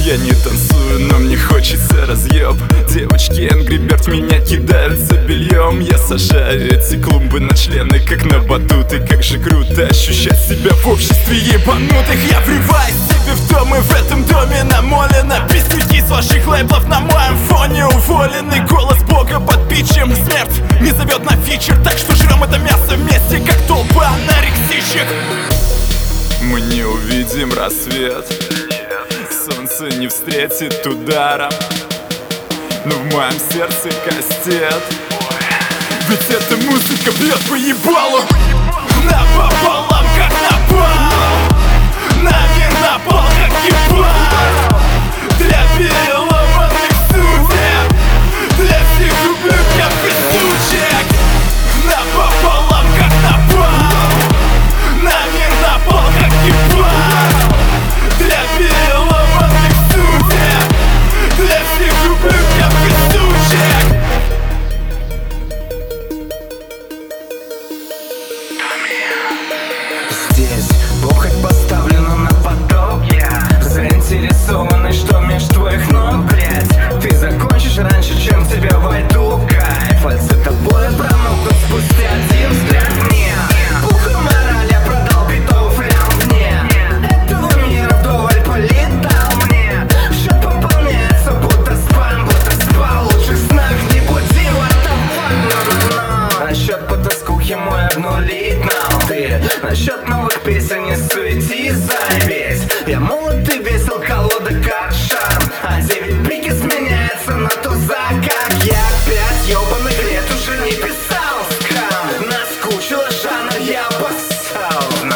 Я не танцую, но мне хочется разъеб. Девочки Angry Bird меня кидаются бельем. Я сажаю эти клумбы на члены, как на батуты. Как же круто ощущать себя в обществе ебанутых. Я врываюсь себе в дом, и в этом доме намолено. Пиздюки с ваших лейблов на моем фоне уволены. Голос бога под питчем. Смерть не зовет на фичер, так что жрем это мясо вместе, как толпа анорексичек. Мы не увидим рассвет, солнце не встретит ударом, но в моем сердце кастет. Ведь эта музыка бьет по ебалу. Напополам, как напал, нами напал, как ебал. Для переломанных судеб, для всех ублюдков и сучек. Напополам, как напал, нами напал, как ебал. Для переломанных судеб, для всех ублюдков и сучек. Здесь похоть поставлена на поток. Я заинтересованный, что меж твоих ног, блять. Ты закончишь раньше, чем в тебя войду. Кайф от тобой промокнут спустя один взгляд. Мне пуха мораль, я продал битов лям мне. Этого мира вдоволь полетал мне. Счет пополняется, будто спам, будто спал. Лучших снах не буди, what the fuck. Насчет потаскухи мой обнулить нам. Ты насчет новых песен не суетись, заебись. Я молод, ты весел, колода как шарм. А 9 прикис меняется на туза, как я. 5 ёбаных лет уже не писал скам. Наскучило жанр, я поссал.